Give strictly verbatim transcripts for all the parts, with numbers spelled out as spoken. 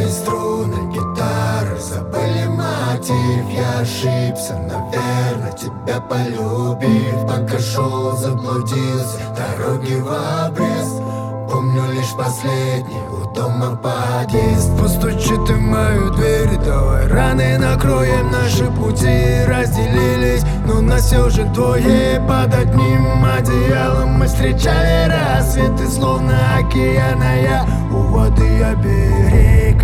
мои струны гитары забыли мотив. Я ошибся, наверное, тебя полюбив. Пока шел, заблудился, дороги в обрез. Помню лишь последний, у дома подъезд. Постучи ты в мою дверь, давай раны накроем. Наши пути разделились, но нас все же двое. Под одним одеялом мы встречали рассветы, словно океана. Я у воды я берег.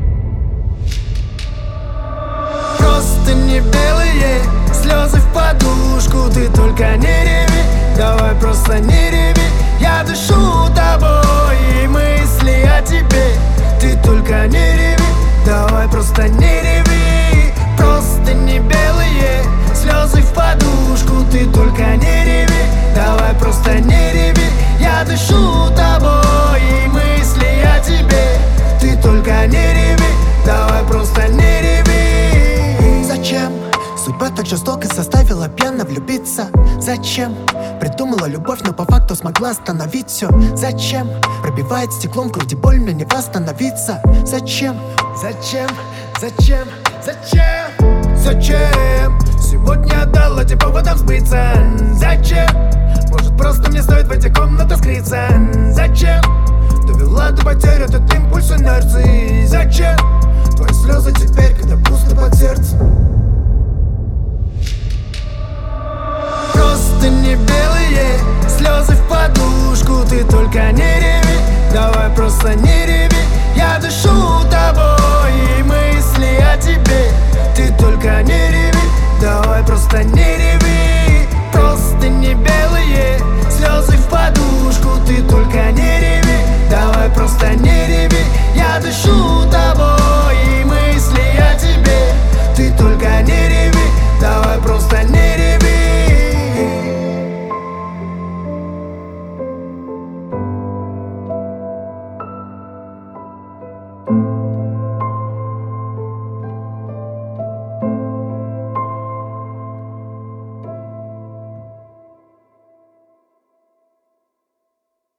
Просто не белые слезы в подушку. Ты только не реви, давай просто не реви. Я дышу тобой и мысли о тебе. Ты только не реви, давай просто не реви. Просто не белые слезы в подушку. Ты только не реви, давай просто не реви. Я дышу тобой и мысли о тебе. Ты только не реви, давай просто не реви. Зачем судьба так жестоко заставила пьяно влюбиться? Зачем придумала любовь, но по факту смогла остановить все? Зачем пробивает стеклом в груди больно не восстановиться? Зачем? Зачем? Зачем? Зачем? Зачем? Сегодня отдала тебе поводом сбыться. Зачем? Может, просто мне стоит в эти комнаты скрыться? Зачем? Довела до потери этот импульс инерции. Зачем? Твои слезы теперь, когда пусто под сердцем. Просто не белые слезы в подушку. Ты только не реви, давай просто не реви. Я дышу